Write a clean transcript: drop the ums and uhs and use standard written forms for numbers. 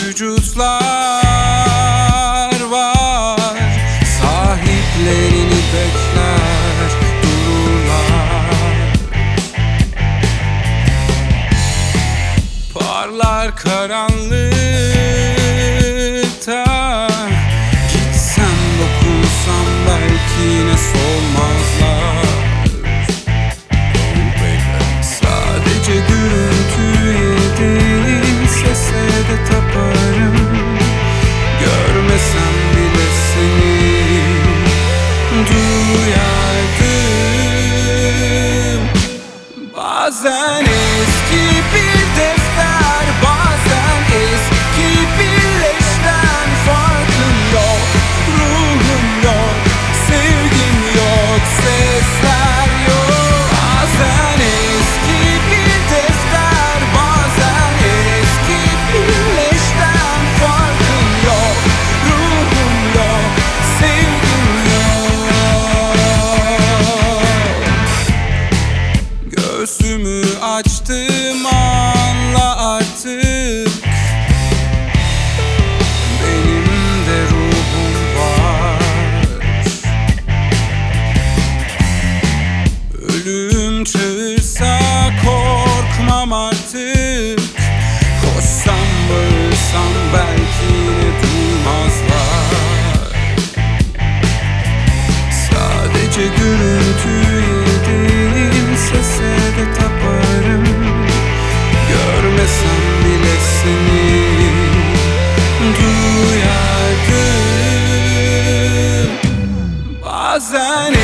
vücutlar var, sahiplerini bekler dururlar. Parlar karanlıkta, gitsem dokunsam belki yine solmazlar. Sadece gürültüye değil, sese de taparım. Görmesem bile seni duyardım. Bazen eski bir defter, bazen eski bir leşten. Farkım yok, ruhum yok, sevgim yok, sesler yok. Bazen eski bir defter, bazen eski bir leşten. Farkım yok, ruhum yok, sevgim yok. Göğsümü açtım, anla artık. Benim de ruhum var. Ölüm çağırsa korkmam artık. Koşsam bağırsam belki yine duymazlar. Sadece gürültüye değil, sese de taparım. Görmesem bile seni duyardım. Bazen